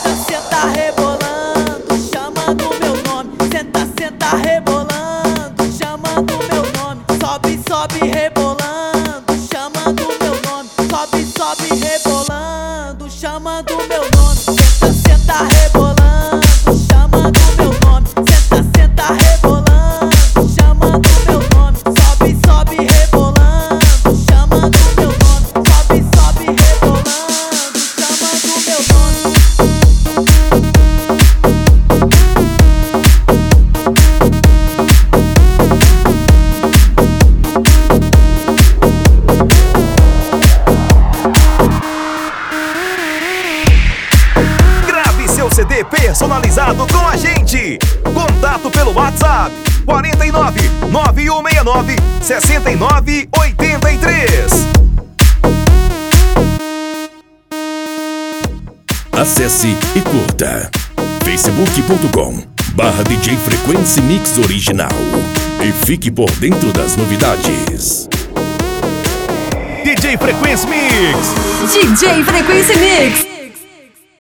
senta rebolando, chamando meu nome. Senta, senta rebolando, chamando meu nome. Sobe, sobe rebolando, chamando meu nome. Sobe, sobe rebolando, chamando meu nome. Senta, senta rebolando, chamando meu nome. Senta, senta rebolando, chamando meu nome. Sobe, sobe rebolando, chamando meu nome. Sobe, sobe rebolando, chamando meu nome. Grave seu CD personalizado com a gente. Contato pelo WhatsApp 49 9169 6983. Acesse e curta facebook.com/DJ Frequency Mix Original e fique por dentro das novidades. DJ Frequency Mix. DJ Frequency Mix.